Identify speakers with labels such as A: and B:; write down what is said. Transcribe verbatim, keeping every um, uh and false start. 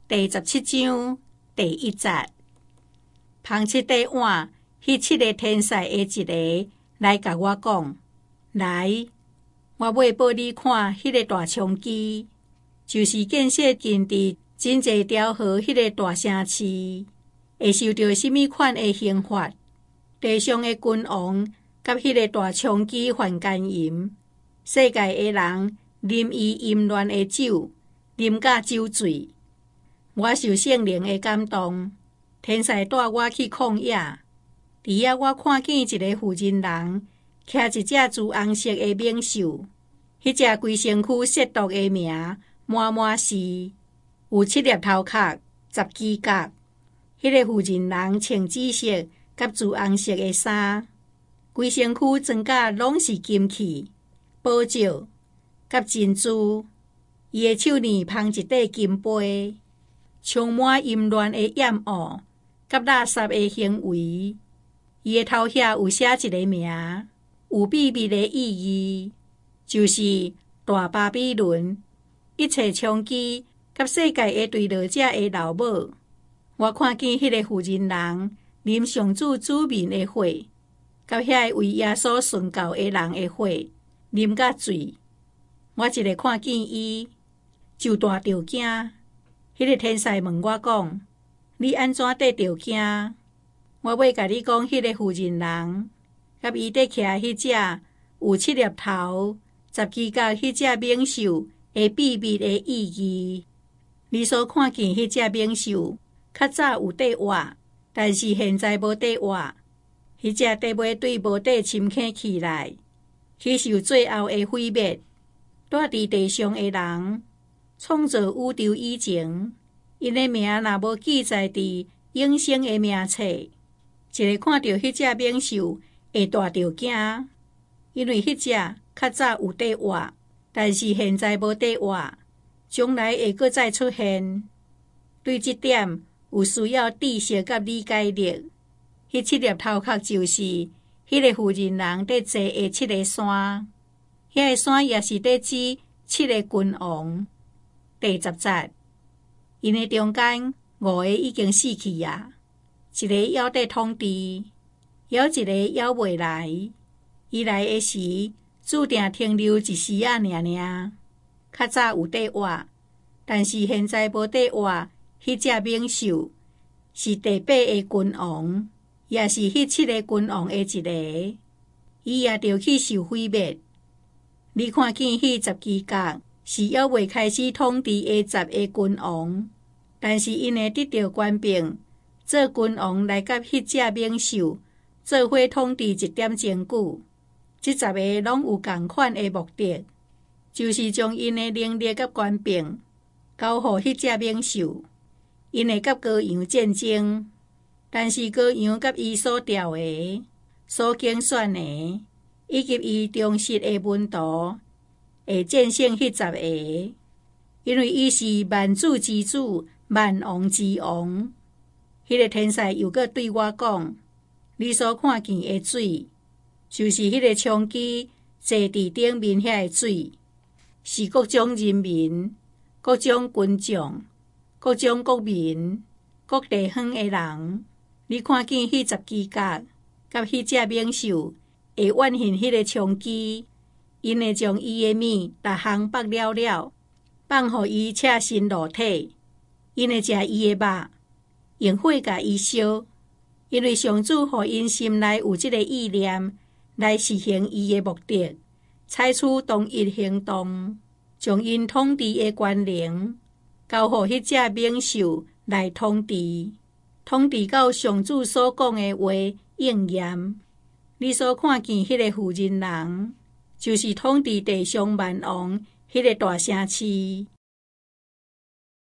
A: 第十七章第一节，旁七块碗，迄七个天使的一个来甲我讲：来，我要报你看迄个大冲基，就是建设近伫真济条河迄个大城市，会受到什么款的刑罚？地上的君王甲迄个大冲基犯奸淫，世界的人啉伊淫乱的酒，啉甲酒醉。我受圣灵的感动，天使带我去旷野，伫遐我看见一个妇人人，骑一只朱红色的猛兽，迄只规身躯亵渎的名满满是，有七粒头壳，十支角。迄个妇人人穿紫色甲朱红色的衫，规身躯装甲拢是金器、宝石甲珍珠，伊的手里捧一块金杯，充满淫乱的厌恶甲垃圾的行为。伊的头遐有写一个名，有秘密的意义，就是大巴比伦，一切娼妓甲世界的对落者的老母。我看见迄个妇人人啉上主子民的血，甲遐个为耶稣殉教的人的血，啉甲醉。我一个看见伊，就大着惊。迄个天使问我讲：你安怎得着惊？我要甲你讲，迄个妇人人，甲伊伫徛迄只有七粒头、十支角迄只猛兽的秘密的意义。你所看见迄只猛兽，较早有块活，但是现在无块活。迄只块尾对无块深刻起来，去受最后的毁灭。住伫地上的人，创造宇宙以前，因的名若无记载伫永生的名册，一个看到迄只猛兽会大着惊，因为迄只较早有块活，但是现在无块活，将来会搁再出现。对这点有需要知识甲理解力。迄七粒头壳就是迄个妇人人伫坐的七个山，遐个山也是伫指七个君王。第十节，因的中间五个已经死去啊，一个还伫统治，还一个还未来。伊来的时，注定停留一时啊，尔尔。较早有块活，但是现在无块活。迄只猛兽是第八个君王，也是迄七个君王的一个，伊也着去受毁灭。你看见迄十支角是还未开始统治的十个君王，但是因会得到权柄，做君王来甲迄只猛兽做伙统治一点钟久。这十个拢有同款的目的，就是将因的能力甲权柄交互迄只猛兽。因会甲羔羊战争，但是羔羊甲伊所调的、所竞选的，以及伊忠实的门徒，会战胜迄十个，因为伊是万主之主、万王之王。迄个天使又搁对我讲：你所看见的水，就是迄个娼妓坐伫顶面遐个水，是各种人民、各种军种。各种国民、各地方的人，你看见迄十支角，甲迄只猛兽会怨恨迄个娼妓，因会将伊的物逐项剥了了，放互伊赤身裸体，因会食伊的肉，用火甲伊烧，因为上主互因心内有即个意念来实行伊的目的，采取同一行动，将因统治的权能交互迄只猛兽来统治，统治到上主所讲的话应验。你所看见迄个妇人人，就是统治地上万王迄个大城市。